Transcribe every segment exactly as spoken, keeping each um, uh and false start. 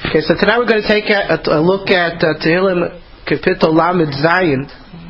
Okay, so tonight we're going to take a, a look at uh, Tehillim Kapitel Lamed Zayin,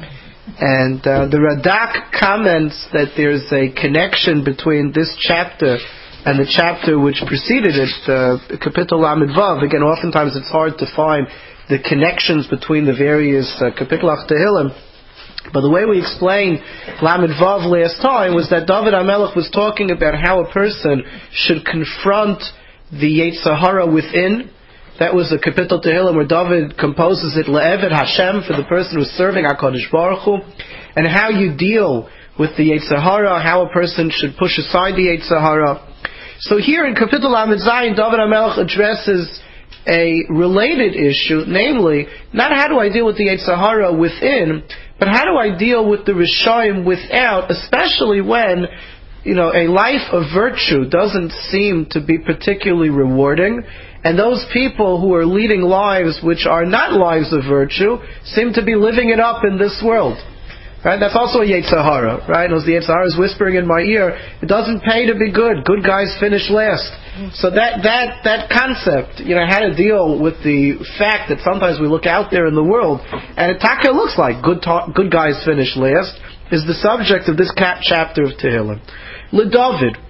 and uh, the Radak comments that there's a connection between this chapter and the chapter which preceded it, uh, Kapitel Lamed Vav. Again, oftentimes it's hard to find the connections between the various uh, Kapitelach Tehillim. But the way we explained Lamed Vav last time was that David HaMelech was talking about how a person should confront the Yetzer Hara within. That was a Kapitel Tehillim where David composes it Le'eved Hashem, for the person who's serving HaKadosh Baruch Hu, and how you deal with the Yetzer Hara, how a person should push aside the Yetzer Hara. So here in Kapitel Lamed Zayin, David HaMelech addresses a related issue, namely, not how do I deal with the Yetzer Hara within, but how do I deal with the Rishayim without, especially when, you know, a life of virtue doesn't seem to be particularly rewarding, and those people who are leading lives which are not lives of virtue seem to be living it up in this world. Right? That's also a Yetzer Hara, right? As the Yetzer Hara is whispering in my ear, it doesn't pay to be good. Good guys finish last. So that that that concept, you know, how to deal with the fact that sometimes we look out there in the world and it taka looks like good ta- good guys finish last, is the subject of this cap- chapter of Tehillim. LeDavid,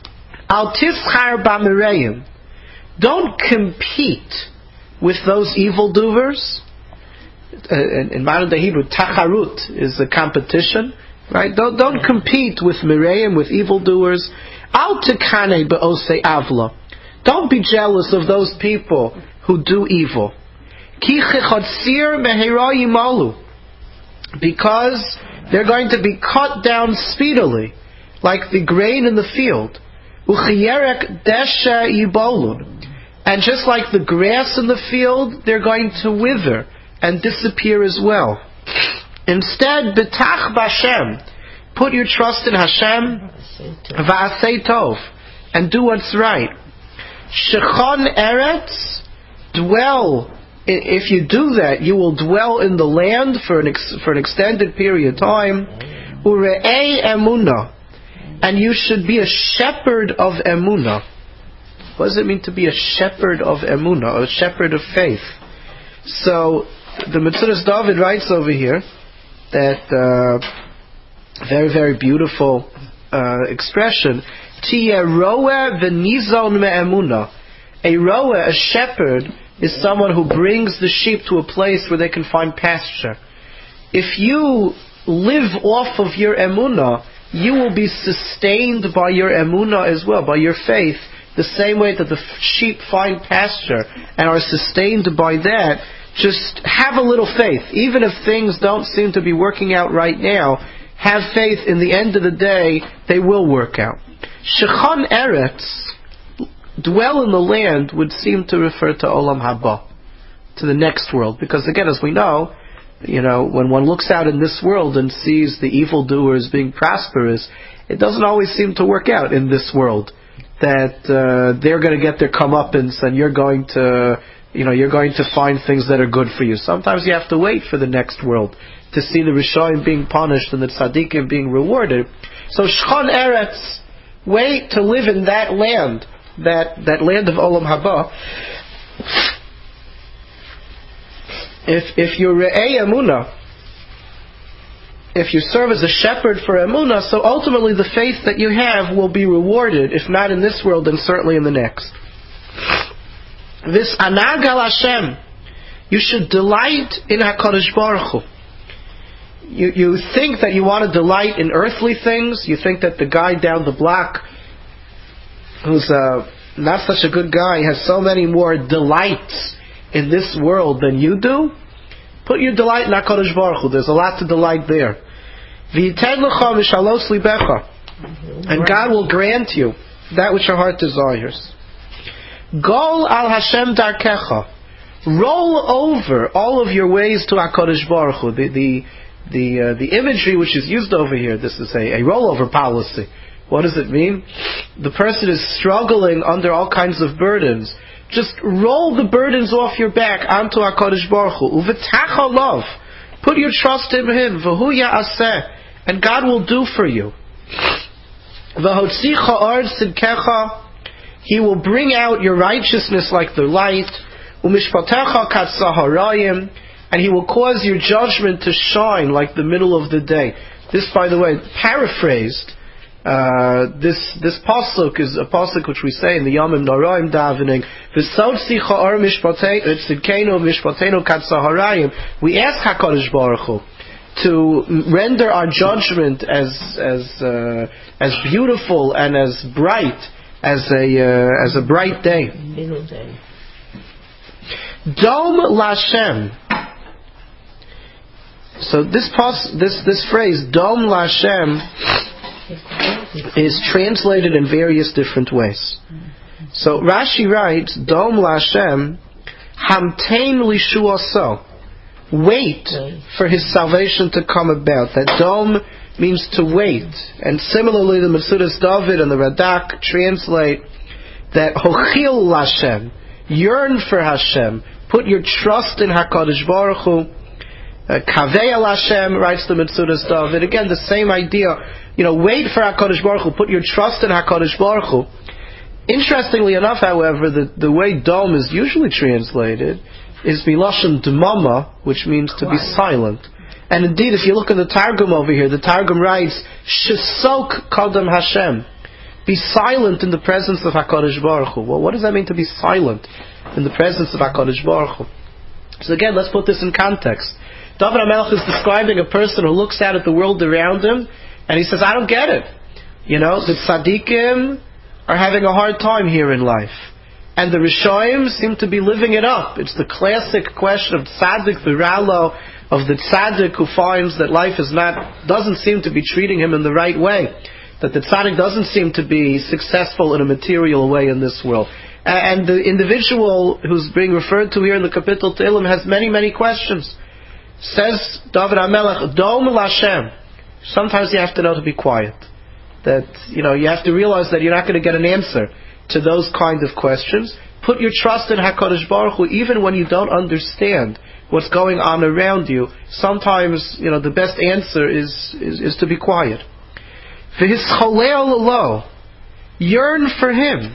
Al Tischar B'Mireim. Don't compete with those evildoers. Uh, in, in modern day Hebrew, tacharut is a competition, right? Don't don't compete with Mireim, with evildoers. Al tekane be'osei avla. Don't be jealous of those people who do evil. Ki chichotzir mehira yimalu. Because they're going to be cut down speedily, like the grain in the field. Uchiyerek desha yibolu. And just like the grass in the field, they're going to wither and disappear as well. Instead, betach b'Hashem, put your trust in Hashem, va'asei tov, and do what's right. Shechon eretz, dwell. If you do that, you will dwell in the land for an ex, for an extended period of time. Ure'ei emunah, and you should be a shepherd of emunah. What does it mean to be a shepherd of emunah, a shepherd of faith? So, the Metzudas David writes over here that uh, very, very beautiful uh, expression. Tiye roeh v'nizon me'emunah. A roeh, a shepherd, is someone who brings the sheep to a place where they can find pasture. If you live off of your emunah, you will be sustained by your emunah as well, by your faith. The same way that the sheep find pasture and are sustained by that, just have a little faith. Even if things don't seem to be working out right now, have faith in the end of the day, they will work out. Shechon eretz, dwell in the land, would seem to refer to Olam Haba, to the next world. Because again, as we know, you know, when one looks out in this world and sees the evildoers being prosperous, it doesn't always seem to work out in this world. That uh, they're going to get their comeuppance and you're going to, you know, you're going to find things that are good for you. Sometimes you have to wait for the next world to see the Rishayim being punished and the Tzaddikim being rewarded. So Shechon Eretz, wait to live in that land, that, that land of Olam Haba. If if you're Re'ei Emunah, if you serve as a shepherd for Emunah, so ultimately the faith that you have will be rewarded, if not in this world, then certainly in the next. This anag al Hashem, you should delight in HaKadosh Baruch Hu. You, you think that you want to delight in earthly things, you think that the guy down the block, who's uh, not such a good guy, has so many more delights in this world than you do. Put your delight in HaKadosh Baruch Hu. There's a lot to delight there. V'yiten lecha v'shalos libecha, and God will grant you that which your heart desires. Gol al Hashem darkecha, roll over all of your ways to HaKadosh Baruch Hu. The the the, uh, the imagery which is used over here, this is a, a rollover policy. What does it mean? The person is struggling under all kinds of burdens. Just roll the burdens off your back onto HaKadosh Baruch Hu. Uv'tach alav. Put your trust in Him. V'hu ya'aseh. And God will do for you. V'hotzicha or tzidkecha. He will bring out your righteousness like the light. Umishpatecha katzaharayim, and he will cause your judgment to shine like the middle of the day. This, by the way, paraphrased, uh, this this pasuk is a pasuk which we say in the Yomim Noraim davening. V'sotzi cha'or mishpateinu tzidkeinu mishpateinu katzaharayim. We ask Hakadosh Baruch Hu to render our judgment as as uh, as beautiful and as bright as a uh, as a bright day. Middle day. Dom Lashem. So this pos- this this phrase Dom Lashem is translated in various different ways. So Rashi writes Dom Lashem Hamtein Lishuaso. Wait for his salvation to come about. That Dom means to wait. And similarly the Metzudas David and the Radak translate that Hochil Lashem, yearn for Hashem, put your trust in HaKadosh Baruch Hu. Kavei al Hashem, writes the Metzudas David. Again, the same idea. You know, wait for HaKadosh Baruch Hu, put your trust in HaKadosh Baruch Hu. Interestingly enough, however, the, the way Dom is usually translated is Milashon Dmama, which means to be silent. And indeed, if you look in the Targum over here, the Targum writes, Shesok Kadam Hashem. Be silent in the presence of HaKadosh Baruch Hu. Well, what does that mean to be silent in the presence of HaKadosh Baruch Hu? So again, let's put this in context. David HaMelech is describing a person who looks out at the world around him, and he says, I don't get it. You know, the tzaddikim are having a hard time here in life. And the Rishonim seem to be living it up. It's the classic question of tzaddik v'ralo, of the tzaddik who finds that life is not, doesn't seem to be treating him in the right way. That the tzaddik doesn't seem to be successful in a material way in this world. And the individual who's being referred to here in the Kapitel Tehillim has many, many questions. Says David HaMelech, Dom Lashem. Sometimes you have to know to be quiet. That, you know, you have to realize that you're not going to get an answer to those kind of questions. Put your trust in HaKadosh Baruch Hu, even when you don't understand what's going on around you. Sometimes, you know, the best answer is, is, is to be quiet. V'hischoleo lo, yearn for him.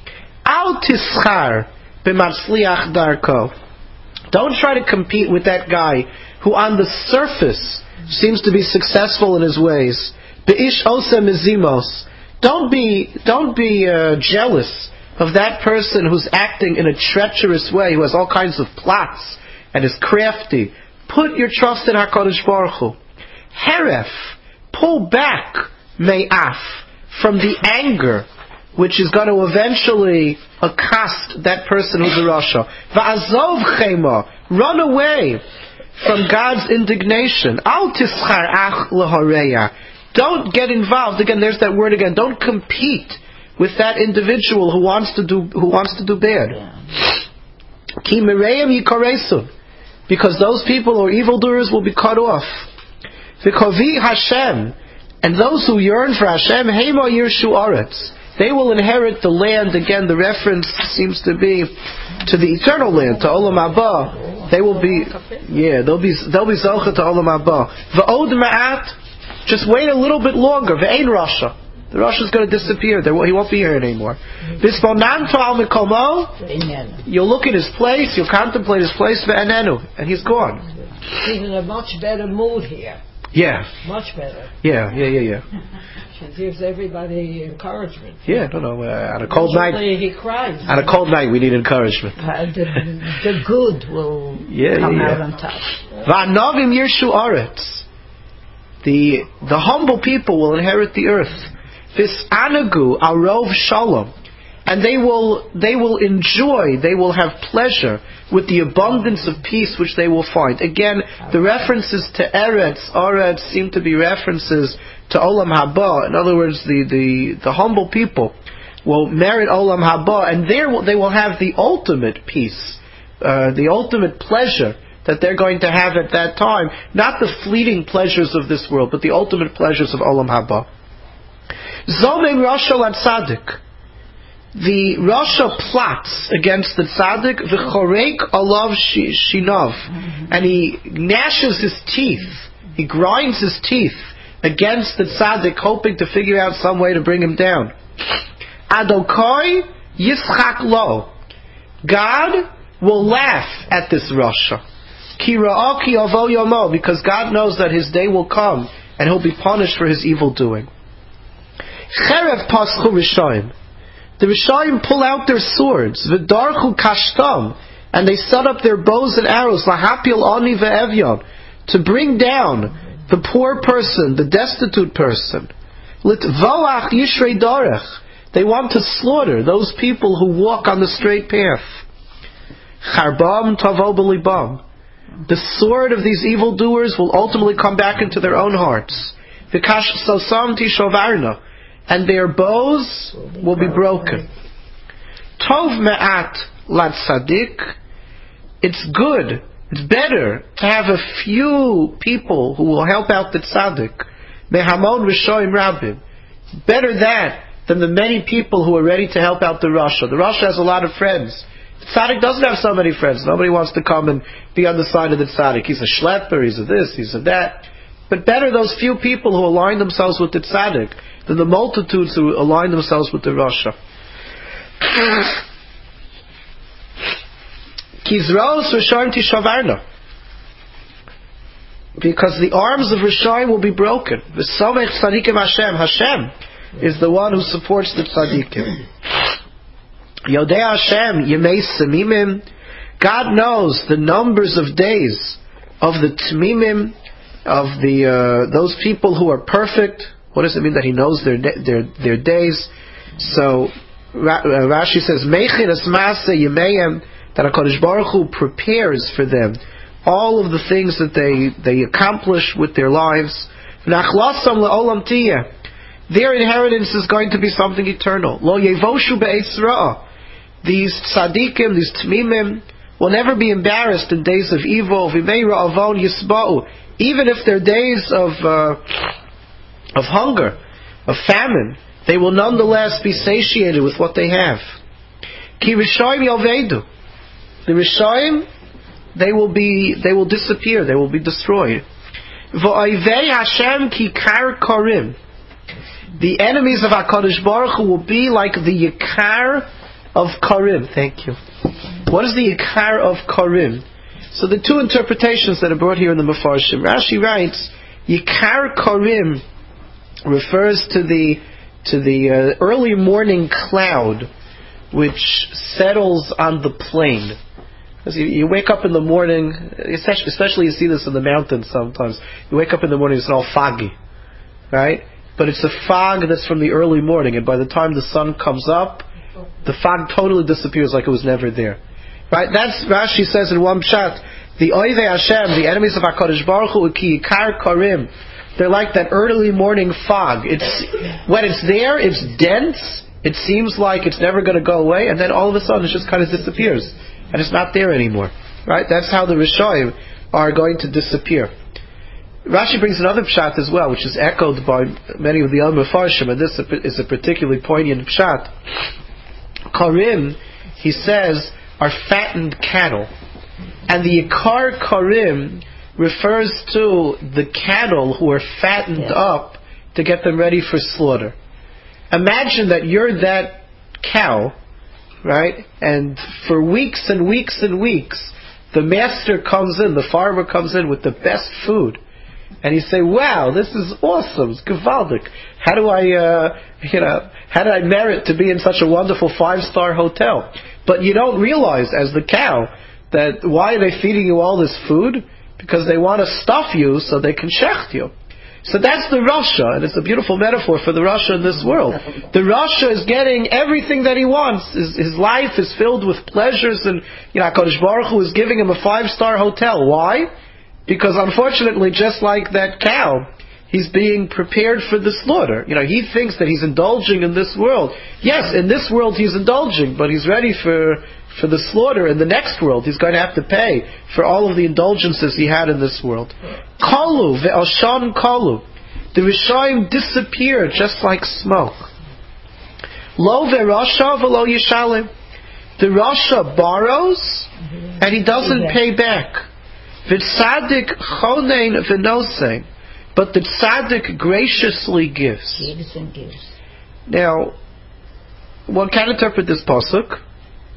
Al tischar b'matzliach darko. Don't try to compete with that guy who on the surface seems to be successful in his ways. Be'ish osa mizimos. Don't be, don't be uh, jealous of that person who's acting in a treacherous way, who has all kinds of plots and is crafty. Put your trust in HaKadosh Baruch Hu. Heref, pull back me'af from the anger which is going to eventually accost that person who's a rasha. Va'azov chema, run away from God's indignation. Al tischar ach lahareya. Don't get involved. Again, there's that word again. Don't compete with that individual who wants to do who wants to do bad. Ki mereim yikaresu, because those people or evildoers will be cut off. V'kovi Hashem, and those who yearn for Hashem, heima yirshu aretz. They will inherit the land. Again, the reference seems to be to the eternal land, to Olam Haba. They will be, yeah, they'll be they'll be zocha to Olam Haba. V'od ma'at. Just wait a little bit longer. Ve'ein Rasha. The Rasha is going to disappear. There, he won't be here anymore. Bisponanto al mikomo. You'll look at his place. You'll contemplate his place. Ve'enenu, and he's gone. He's in a much better mood here. Yeah. Much better. Yeah, yeah, yeah, yeah. She gives everybody encouragement. Yeah, no, no. Uh, on a cold night, he cries. On a cold night, we need encouragement. Uh, the, the good will yeah, come yeah, out yeah. on top. Va'novim yirshu aretz. The the humble people will inherit the earth. This anagu arov shalom, and they will they will enjoy, they will have pleasure with the abundance of peace which they will find. Again, the references to Eretz, Aretz seem to be references to Olam Haba. In other words, the the, the humble people will merit Olam Haba, and there they will have the ultimate peace, uh, the ultimate pleasure that they're going to have at that time. Not the fleeting pleasures of this world, but the ultimate pleasures of Olam Haba. Zomem Rasha Lad Tzaddik. The Rasha plots against the Tzaddik, v'chorek alav shinav, and he gnashes his teeth, he grinds his teeth against the Tzaddik, hoping to figure out some way to bring him down. Adokoi yischak lo. God will laugh at this Rasha. Ki ra'ah ki avo yomo, because God knows that his day will come and he'll be punished for his evil doing. Cherev paschu Rishayim. The Rishayim pull out their swords. V'darchu kashtam. And they set up their bows and arrows. Lahapil ani ve'evyon. To bring down the poor person, the destitute person. Litvoach yishrei darech. They want to slaughter those people who walk on the straight path. Charbam tavo b'libam. The sword of these evildoers will ultimately come back into their own hearts. V'kash sosam tishovarna. And their bows will be broken. Tov me'at lat tzaddik. It's good, it's better to have a few people who will help out the tzaddik. Mehamon rishoim rabim. Better that than the many people who are ready to help out the Rasha. The Rasha has a lot of friends. The tzaddik doesn't have so many friends. Nobody wants to come and be on the side of the tzaddik. He's a schlepper, he's a this, he's a that. But better those few people who align themselves with the tzaddik than the multitudes who align themselves with the Rasha. Kizros Rishayim tishavarna. Because the arms of Rishayim will be broken. V'somech tzadikim Hashem. Hashem is the one who supports the tzadikim. Yodei Hashem yemei semimim. God knows the numbers of days of the tmimim, of the uh, those people who are perfect. What does it mean that He knows their their their days? So Rashi says, "Meichin asmase yemeihem," that HaKadosh Baruch Hu prepares for them all of the things that they they accomplish with their lives. Nachlasam le'olam tiyeh. Their inheritance is going to be something eternal. Lo yevoshu be'etz ra'ah. These tzaddikim, these tmimim, will never be embarrassed in days of evil. V'mei ra'avon yisba'u. Even if they're days of uh, of hunger, of famine, they will nonetheless be satiated with what they have. Ki Rishayim yovedu. The Rishayim, they will be, they will disappear, they will be destroyed. V'oivei Hashem ki kar korim. The enemies of HaKadosh Baruch Hu will be like the Yikar of Korim. Thank you. What is the Yikar of Korim? So the two interpretations that are brought here in the Mefarshim. Rashi writes, Yikar Korim refers to the to the uh, early morning cloud which settles on the plain. Because you, you wake up in the morning, especially, especially you see this in the mountains sometimes. You wake up in the morning, it's all foggy, right? But it's a fog that's from the early morning, and by the time the sun comes up, the fog totally disappears like it was never there. Right? That's Rashi says in one pshat, the Oivei Hashem, the enemies of HaKadosh Baruch Hu, ki yikar karim, they're like that early morning fog. It's when it's there, it's dense, it seems like it's never going to go away, and then all of a sudden it just kind of disappears, and it's not there anymore. Right? That's how the Rishayim are going to disappear. Rashi brings another pshat as well, which is echoed by many of the other Mefarshim, and this is a particularly poignant pshat. Karim, he says, are fattened cattle. And the Yikar Karim refers to the cattle who are fattened yes. up to get them ready for slaughter. Imagine that you're that cow, right? And for weeks and weeks and weeks, the master comes in, the farmer comes in with the best food. And you say, wow, this is awesome, it's gewaldic. How do I, uh, you know, how did I merit to be in such a wonderful five-star hotel? But you don't realize, as the cow, that why are they feeding you all this food? Because they want to stuff you so they can shecht you. So that's the Rasha, and it's a beautiful metaphor for the Rasha in this world. The Rasha is getting everything that he wants. His, his life is filled with pleasures, and you know, HaKadosh Baruch Hu is giving him a five-star hotel. Why? Because unfortunately, just like that cow, he's being prepared for the slaughter. You know, he thinks that he's indulging in this world. Yes, in this world he's indulging, but he's ready for, for the slaughter in the next world. He's going to have to pay for all of the indulgences he had in this world. Kalu, ve'oshan kalu. The Rishayim disappear just like smoke. Lo ve'rasha ve'lo yishalim. The Rasha borrows, and he doesn't pay back. V'tzadik chonein v'nosein, but the tzaddik graciously gives. Gives and gives. Now, one can interpret this pasuk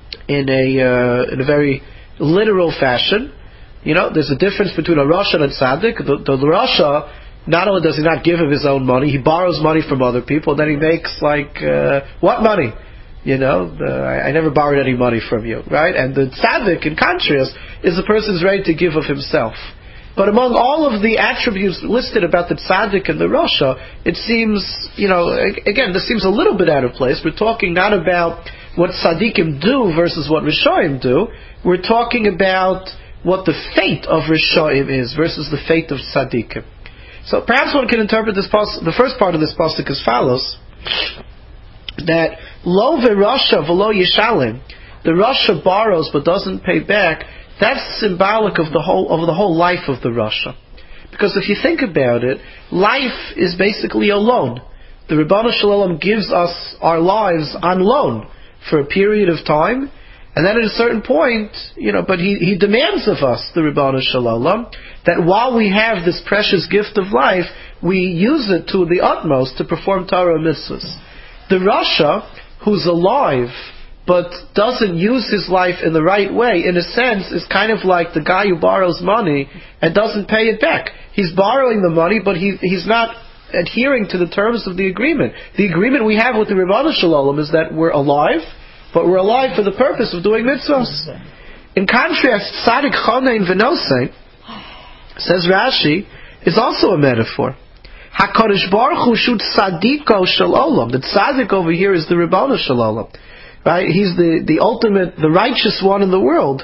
in a uh, in a very literal fashion. You know, there's a difference between a Rasha and a Tzaddik. The, the, the Rasha, not only does he not give him his own money, he borrows money from other people, then he makes like, uh, what money? You know, the, I, I never borrowed any money from you, right? And the Tzaddik, in contrast, is the person who's ready to give of himself. But among all of the attributes listed about the Tzaddik and the Rasha, it seems, you know, again, this seems a little bit out of place. We're talking not about what Tzaddikim do versus what Rishoim do. We're talking about what the fate of Rishoim is versus the fate of Tzaddikim. So perhaps one can interpret this pas- the first part of this pasuk as follows: that lo v'Rasha v'lo yishalim, the Rasha borrows but doesn't pay back. That's symbolic of the whole of the whole life of the Rasha. Because if you think about it, life is basically a loan. The Ribbon Shalom gives us our lives on loan for a period of time, and then at a certain point, you know, but he, he demands of us, the Ribbon Shalom, that while we have this precious gift of life, we use it to the utmost to perform Torah mitzvahs. The Rasha, who's alive, but doesn't use his life in the right way, in a sense, is kind of like the guy who borrows money and doesn't pay it back. He's borrowing the money, but he, he's not adhering to the terms of the agreement. The agreement we have with the Ribbon Shalom is that we're alive, but we're alive for the purpose of doing mitzvahs. In contrast, Tzadik Chonein V'Nosei, says Rashi, is also a metaphor. HaKadosh Baruch Hu Shu Tzadiko Shel Olam. The Tzadik over here is the Ribbon Shalom. Right? He's the, the ultimate, the righteous one in the world.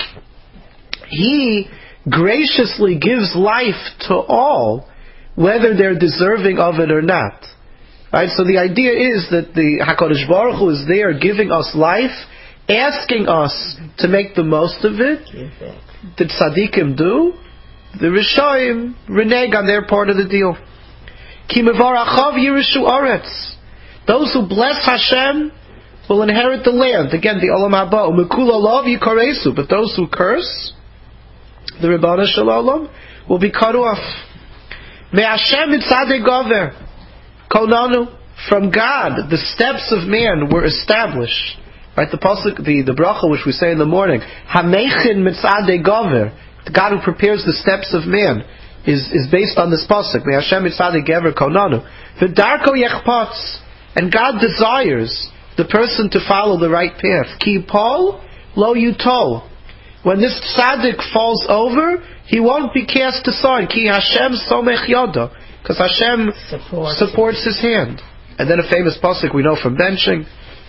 He graciously gives life to all, whether they're deserving of it or not. Right? So the idea is that the HaKadosh Baruch Hu is there giving us life, asking us to make the most of it. The Tzaddikim do. The Rishoim renege on their part of the deal. Ki mevarachav yirishu aretz. Those who bless Hashem will inherit the land. Again, the Olam Haba. Umekula lov yikaresu. But those who curse, the Ribbon Shalom, will be cut off. Me Hashem mitzadei gover. Konanu. From God, the steps of man were established. Right? The pasuk, the, the bracha which we say in the morning. Hamechin mitzadei gover. The God who prepares the steps of man is, is based on this pasuk. Me Hashem mitzadei gover konanu. V'darko yechpatz. And God desires the person to follow the right path. Ki pol lo yutol. When this tzaddik falls over, he won't be cast aside. Ki Hashem somech yodo. Because Hashem supports, supports his hand. And then a famous pasuk we know from benching.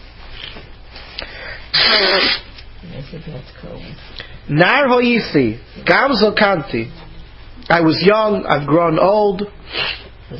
Nar ho'ithi, gam zokanti. I was young, I've grown old. I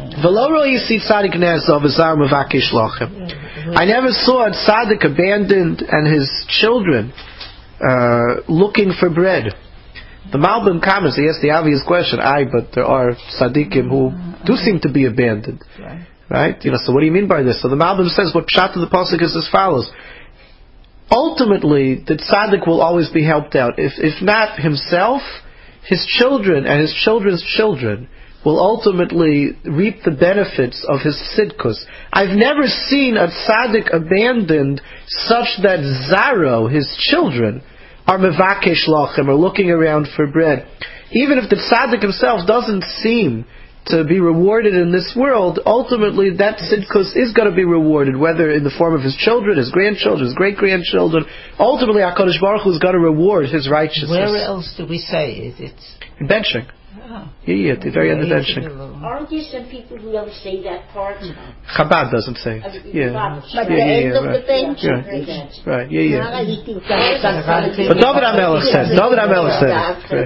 never saw a tzaddik abandoned and his children uh, looking for bread. The Malbim comments, he asks the obvious question, aye, but there are tzaddikim who do seem to be abandoned. Right? You know, so what do you mean by this? So the Malbim says what pshat of the pasuk is as follows. Ultimately, the tzaddik will always be helped out. If, if not himself, his children and his children's children will ultimately reap the benefits of his tzidkus. I've never seen a tzaddik abandoned such that Zaro, his children, are mevakesh lachem, or looking around for bread. Even if the tzaddik himself doesn't seem to be rewarded in this world, ultimately that tzidkus is going to be rewarded, whether in the form of his children, his grandchildren, his great-grandchildren. Ultimately, HaKadosh Baruch Hu is going to reward his righteousness. Where else do we say it? It's benching. Oh. Yeah, yeah, at the very end of benching. Aren't there some people who don't say that part? Chabad doesn't say it. Yeah. Like yeah, the yeah, end yeah, of right. the bench. Yeah. Right, yeah, yeah. But David HaMelech said, David HaMelech said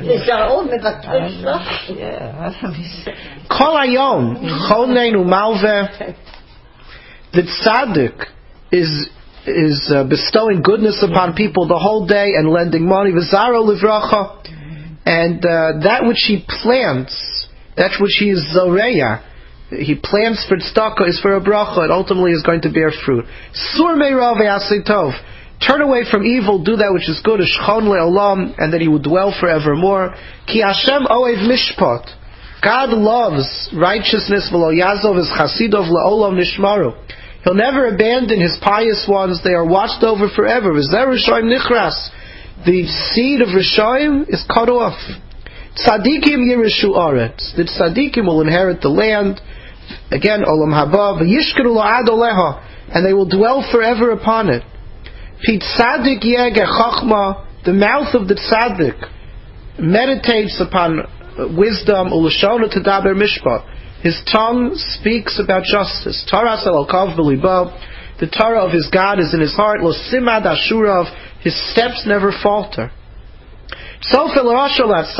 it. Kol hayom, chonein u'malveh. The tzaddik is is uh, bestowing goodness upon people the whole day and lending money. V'zaro livracha. And uh, that which he plants, that which he is zoreya, he plants for tzedakah is for a bracha, and ultimately is going to bear fruit. Sur meirav ve'asei tov. Turn away from evil, do that which is good, shchon le'olam, and that he will dwell forevermore. Ki Hashem oev mishpat. God loves righteousness, v'lo yazov es chasidov le'olam nishmaru. He'll never abandon his pious ones. They are watched over forever. V'zer Rishoyim nichras. The seed of Rishoyim is cut off. Tzadikim yirishu aretz. The tzadikim will inherit the land. Again, olam haba. V'yishkeru la'ad oleha. And they will dwell forever upon it. Pi tzadik yege chachma. The mouth of the tzaddik meditates upon wisdom. Ulashona tadaber mishpat. His tongue speaks about justice. Torah salakav v'libo. The Torah of his God is in his heart. Lo simad ashurav. His steps never falter. Although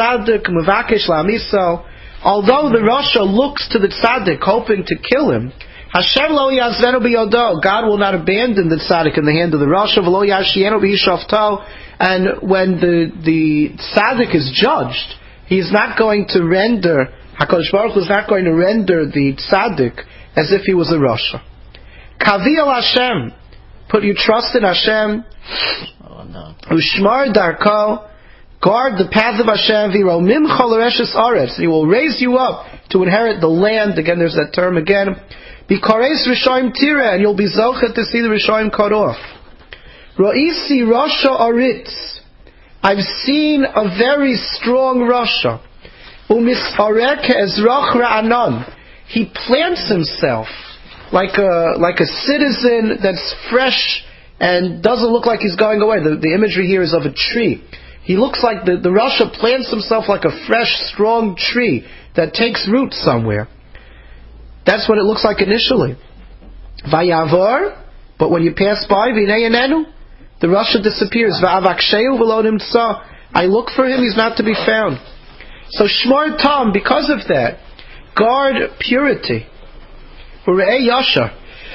the Rasha looks to the tzaddik hoping to kill him, Hashem lo yazvenu biyodo. God will not abandon the tzaddik in the hand of the Rasha. V'lo yashienu b'yishafto. And when the the tzaddik is judged, he is not going to render. Hakadosh Baruch Hu is not going to render the tzaddik as if he was a Rasha. Kavi al Hashem. Put your trust in Hashem. Ushmar darko. Guard the path of Hashem. V'ro mimcha l'reshes aretz. He will raise you up to inherit the land. Again, there's that term again. B'kares Rishoyim tira, and you'll be zochet to see the Rishoyim cut off. Ro'isi Rasha aritz. I've seen a very strong Rasha. Umisarek ezrach ra'anan. He plants himself like a like a citizen that's fresh and doesn't look like he's going away. The, the imagery here is of a tree. He looks like the, the Rasha plants himself like a fresh, strong tree that takes root somewhere. That's what it looks like initially. Vayavor, but when you pass by, v'nei yanenu, the Rasha disappears. Va'avakshehu v'lo nimtza. I look for him, he's not to be found. So shmor tam, because of that, guard purity. Ure'eh yashar.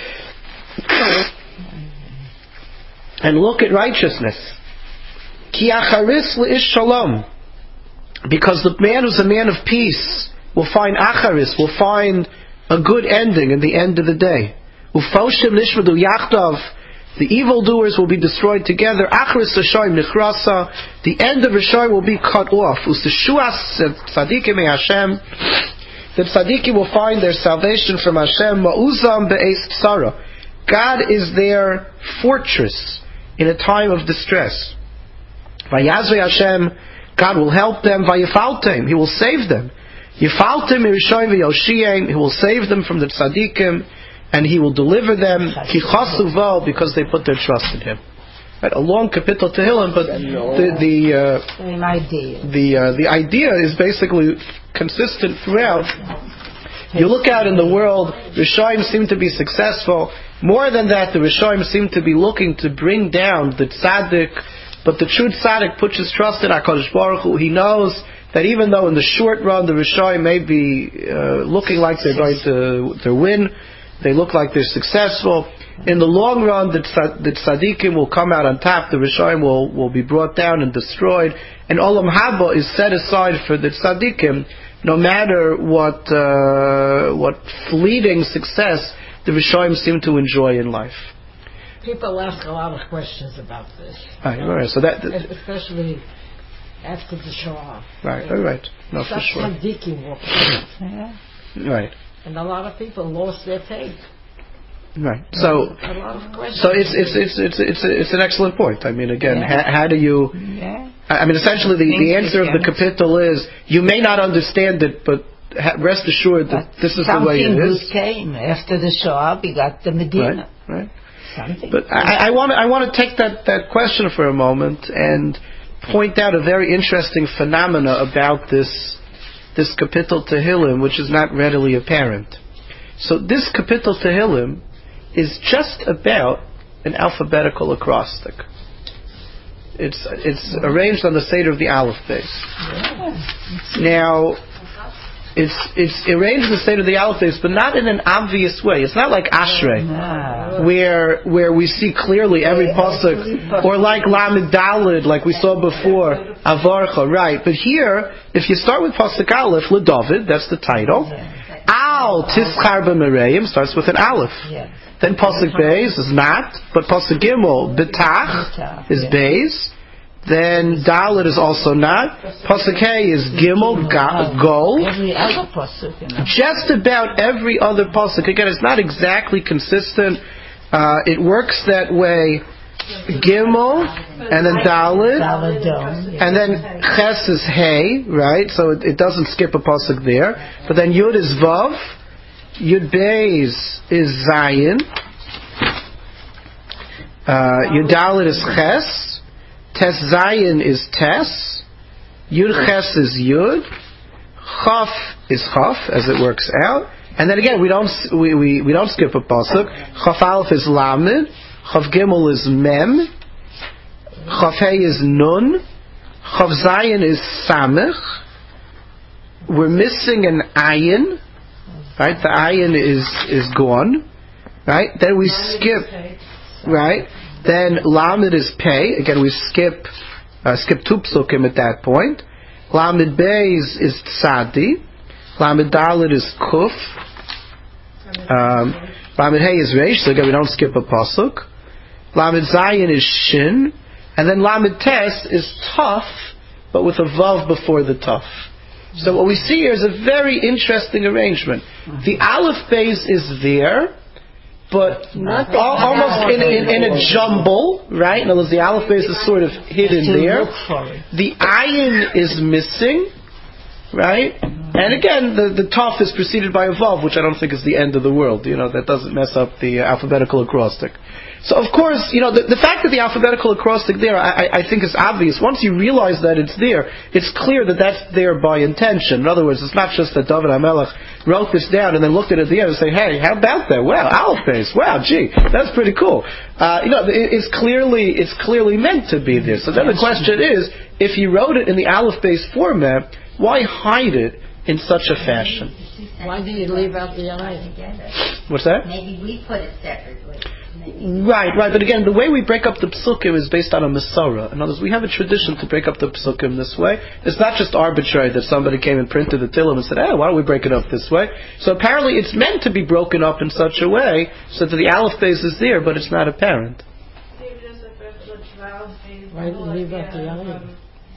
And look at righteousness. Ki acharis le'ish shalom. Because the man who's a man of peace will find acharis, will find a good ending in the end of the day. Ufoshim nishmadu yachdav. The evildoers will be destroyed together. Acharis Rishoyim nichrasa. The end of Rishoyim will be cut off. Useshuas tzadikim me Hashem. The tzadikim will find their salvation from Hashem. Ma'uzam be'ez tzara. God is their fortress in a time of distress. Vayazvei Hashem. God will help them. Vayifaltem. He will save them. Yifaltem Rishoyim v'yoshiyim. He will save them from the tzadikim. And he will deliver them because they put their trust in him. Right, a long kapitel Tehillim, but the the uh, the uh, the idea is basically consistent throughout. You look out in the world, Rishoyim seem to be successful. More than that, the Rishoyim seem to be looking to bring down the tzaddik. But the true tzaddik puts his trust in HaKadosh Baruch Hu. He knows that even though in the short run the Rishoyim may be uh, looking like they're going to to win. They look like they're successful. In the long run, the, tzad, the tzaddikim will come out on top. The Rishoyim will, will be brought down and destroyed. And Olam Haba is set aside for the tzaddikim. No matter what uh, what fleeting success the Rishoyim seem to enjoy in life. People ask a lot of questions about this. Right, all right. So that, that especially after the Shoah. Right, all right. No, for sure. Tzaddikim walked yeah. Right. And a lot of people lost their faith. Right. So, so it's it's it's it's it's it's an excellent point. I mean, again, yeah. how, how do you? Yeah. I mean, essentially, the, the answer of the kapitel is you may not understand it, but rest assured that but this is the way it is. Something came after the Shoah. We got the Medina. Right. Right. Something. But I, I want I want to take that, that question for a moment and point out a very interesting phenomena about this. This kapitel Tehillim, which is not readily apparent. So this kapitel Tehillim is just about an alphabetical acrostic. It's it's arranged on the Seder of the Aleph base. Yeah. Now, it's it's arranged in the Seder of the Aleph base, but not in an obvious way. It's not like Ashrei, no. where where we see clearly every pasuk, or like Lamed Daled, like we saw before, Avarcha, right? But here, if you start with pasuk Aleph, LeDavid, that's the title. Al Tischar B'Mereim starts with an Aleph. Then pasuk Beis is not, but pasuk Gimel Betach is Beis. Then Dalet is also not. Pasuk Hey is Gimel, ga, Gol. Every other pasuk, you know. Just about every other pasuk. Again, it's not exactly consistent. Uh, it works that way. Gimel, and then Dalet, Daladon, yeah. and then Ches is Hey, right? So it, it doesn't skip a pasuk there. But then Yud is Vav, Yud Beis is Zayin, uh, Yud Dalet is Ches, Tes Zayin is Tes, Yud Ches is Yud, Chaf is Chaf, as it works out. And then again, we don't we, we, we don't skip a pasuk. Chaf Aleph is Lamed, Chav Gimel is Mem, Chav Hey is Nun, Chav Zayin is Samech. We're missing an Ayin, right? The Ayin is is gone, right? Then we skip, right? Then Lamed is Pei. Again, we skip uh, skip two psukim at that point. Lamed Beis is Tzadi. Lamed Dalet is Kuf. Um, Lamed Hey is Reish. So again, we don't skip a pasuk. Lamed Zayin is Shin, and then Lamed Tes is Tuf, but with a Vav before the Tuf. So what we see here is a very interesting arrangement. The Aleph base is there, but al- almost in, in, in a jumble, right? In other words, the Aleph base is sort of hidden there. The Ayin is missing, right? And again, the, the Tuf is preceded by a Vav, which I don't think is the end of the world. You know, that doesn't mess up the uh, alphabetical acrostic. So of course, you know, the, the fact that the alphabetical acrostic there, I, I think is obvious. Once you realize that it's there, it's clear that that's there by intention. In other words, it's not just that David HaMelech wrote this down and then looked at it at the end and say, hey, how about that? Wow, Aleph base. Wow, gee, that's pretty cool. Uh, you know, it, it's clearly, it's clearly meant to be there. So then the question is, if he wrote it in the Aleph base format, why hide it in such a fashion? Why did you leave out the I? What's that? Maybe we put it separately. Right, right. But again, the way we break up the psukim is based on a Masorah. In other words, we have a tradition to break up the psukim this way. It's not just arbitrary that somebody came and printed the Tillim and said, hey, why don't we break it up this way? So apparently it's meant to be broken up in such a way so that the Aleph base is there, but it's not apparent. Why did you leave out the I?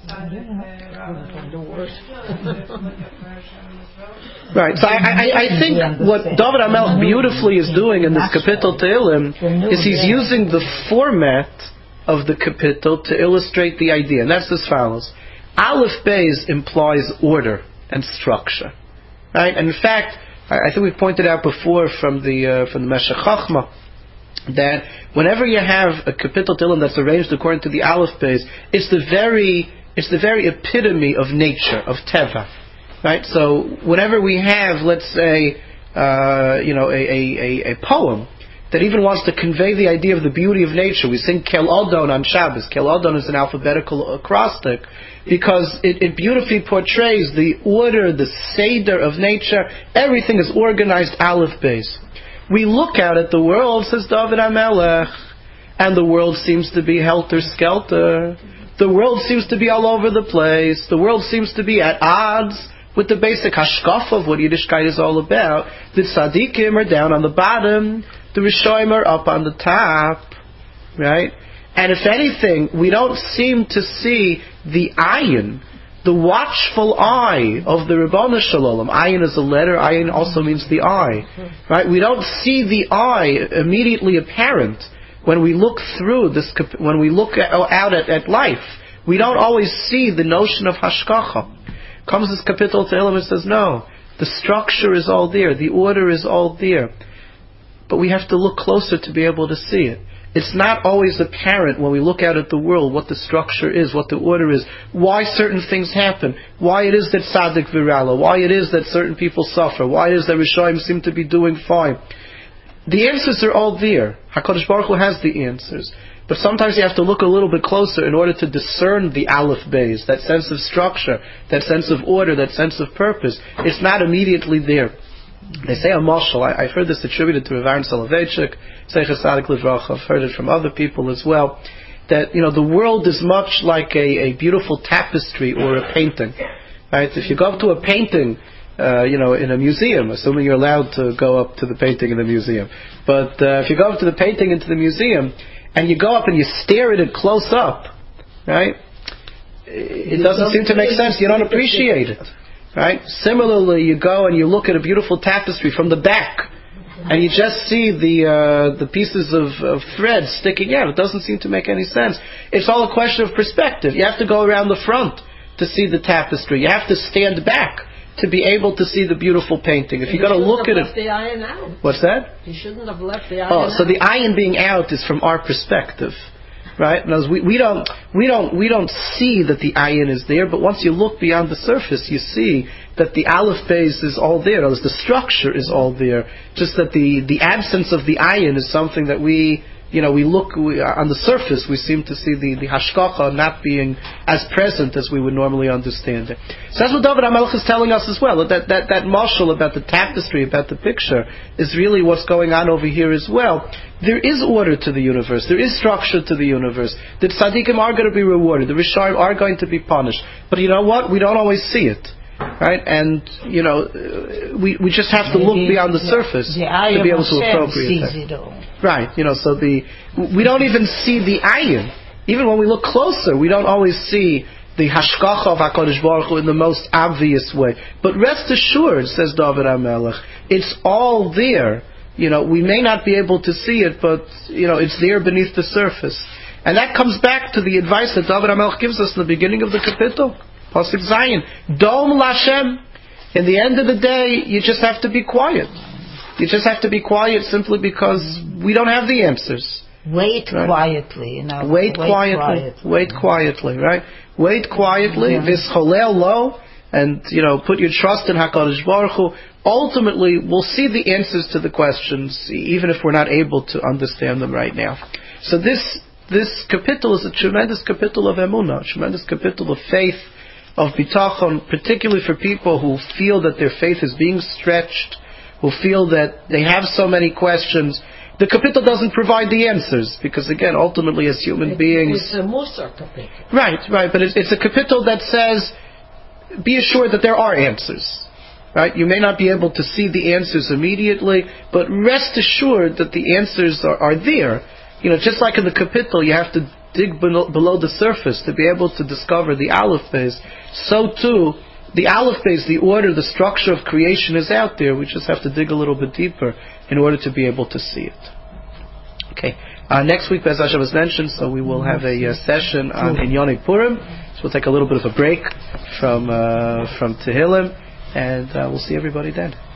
Right, so I, I, I think what David HaMelech beautifully is doing in this Kapitel Tehillim is he's using the format of the Kapitel to illustrate the idea, and that's as follows. Aleph Beis implies order and structure, right? And in fact, I, I think we pointed out before from the uh, from the Meshech Chochmah that whenever you have a Kapitel Tehillim that's arranged according to the Aleph Beis, it's the very It's the very epitome of nature, of teva, right? So whenever we have, let's say, uh, you know, a, a, a poem that even wants to convey the idea of the beauty of nature, we sing Kel Adon on Shabbos. Kel Adon is an alphabetical acrostic because it, it beautifully portrays the order, the seder of nature. Everything is organized Aleph Beis. We look out at the world, says David HaMelech, and the world seems to be helter-skelter. The world seems to be all over the place. The world seems to be at odds with the basic hashkaf of what Yiddishkeit is all about. The tzaddikim are down on the bottom. The rishonim are up on the top. Right? And if anything, we don't seem to see the ayin, the watchful eye of the Ribono Shel Olam. Ayin is a letter. Ayin also means the eye. Right? We don't see the eye immediately apparent. When we look through this, when we look at, out at, at life, we don't always see the notion of hashkacha. Comes this Kapitel Tehillim and says, no, the structure is all there, the order is all there, but we have to look closer to be able to see it. It's not always apparent when we look out at the world what the structure is, what the order is, why certain things happen, why it is that tzaddik virala, why it is that certain people suffer, why it is that rishonim seem to be doing fine. The answers are all there. HaKadosh Baruch Hu has the answers. But sometimes you have to look a little bit closer in order to discern the Aleph Beis, that sense of structure, that sense of order, that sense of purpose. It's not immediately there. They say a mashal. I, I've heard this attributed to Rav Aaron Soloveitchik, Zeicher Tzadik Livracha. I've heard it from other people as well. That, you know, the world is much like a, a beautiful tapestry or a painting. Right? If you go up to a painting, Uh, you know, in a museum, assuming you're allowed to go up to the painting in the museum. But uh, if you go up to the painting into the museum, and you go up and you stare at it close up, right? it doesn't seem to make sense. You don't appreciate it, right? Similarly, you go and you look at a beautiful tapestry from the back, and you just see the uh, the pieces of, of thread sticking out. It doesn't seem to make any sense. It's all a question of perspective. You have to go around the front to see the tapestry. You have to stand back to be able to see the beautiful painting. If you're going to look at it, the iron out. What's that? You shouldn't have left the iron Oh, out. so the iron being out is from our perspective, right? And we, we don't we don't we don't see that the iron is there, but once you look beyond the surface, you see that the aleph base is all there. The structure is all there. Just that the, the absence of the iron is something that we, you know, we look we, on the surface. We seem to see the the hashkacha not being as present as we would normally understand it. So that's what David HaMelech is telling us as well. That that that mashal about the tapestry, about the picture, is really what's going on over here as well. There is order to the universe. There is structure to the universe. The tzaddikim are going to be rewarded. The risharim are going to be punished. But you know what? We don't always see it. Right, and you know, we we just have to look beyond the surface the to be able to appropriate it. that. Right, you know, so the we don't even see the ayin. Even when we look closer, we don't always see the hashkacha of HaKadosh Baruch Hu in the most obvious way. But rest assured, says David HaMelech, it's all there. You know, we may not be able to see it, but you know, it's there beneath the surface. And that comes back to the advice that David HaMelech gives us in the beginning of the kapitel. Pasuk Zayin, Dom Lashem. In the end of the day, you just have to be quiet. You just have to be quiet simply because we don't have the answers. Wait right? quietly, you know. Wait, wait quietly. quietly. Wait quietly, right? Wait quietly. This cholel lo, and you know, put your trust in HaKadosh Baruch Hu. Ultimately, we'll see the answers to the questions, even if we're not able to understand them right now. So this this kapitel is a tremendous kapitel of emunah, a tremendous kapitel of faith, of bitachon, particularly for people who feel that their faith is being stretched, who feel that they have so many questions. The kapitel doesn't provide the answers, because again, ultimately as human it, beings... It's a Musar kapitel. Right, right, but it's, it's a kapitel that says, be assured that there are answers. Right? You may not be able to see the answers immediately, but rest assured that the answers are, are there. You know, just like in the kapitel, you have to dig below, below the surface to be able to discover the aleph base. So too, the aleph base, the order, the structure of creation is out there. We just have to dig a little bit deeper in order to be able to see it. Okay. Uh, next week, Be'ez Hashem was mentioned, so we will have a uh, session on Inyonei Purim. So we'll take a little bit of a break from uh, from Tehillim, and uh, we'll see everybody then.